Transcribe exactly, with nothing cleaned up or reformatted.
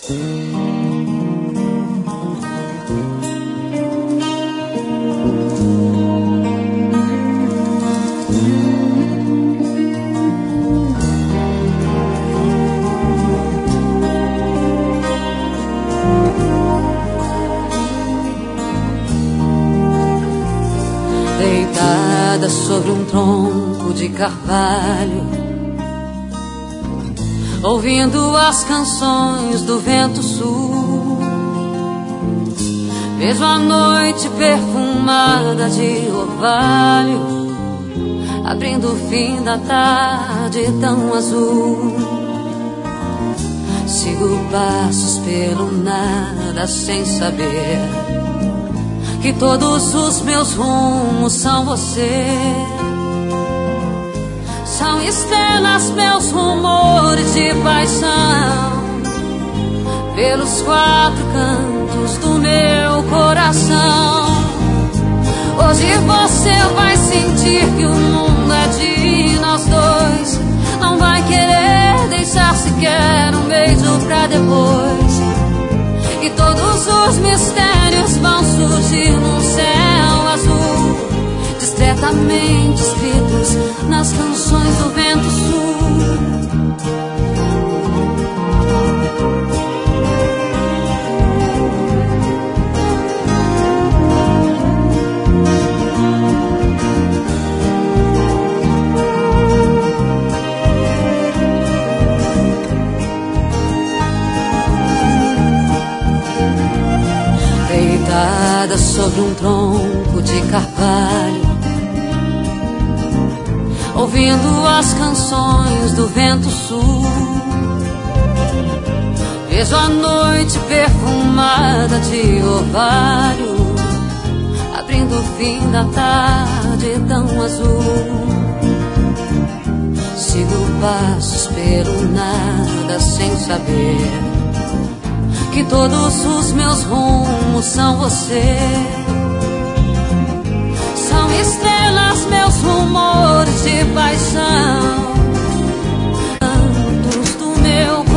Deitada sobre um tronco de carvalho, ouvindo as canções do vento sul, vejo a noite perfumada de orvalho, abrindo o fim da tarde tão azul. Sigo passos pelo nada sem saber que todos os meus rumos são você. São estrelas meus rumores de paixão, pelos quatro cantos do meu coração. Hoje você vai sentir que o mundo é de nós dois. Não vai querer deixar sequer um beijo pra depois. E todos os mistérios vão surgir num céu azul, discretamente escritos nas canções do vento sul. Deitada sobre um tronco de carvalho, ouvindo as canções do vento sul, vejo a noite perfumada de orvalho, abrindo o fim da tarde tão azul. Sigo passos pelo nada sem saber que todos os meus rumos são você. São estrelas meus rumores de paixão, cantos do meu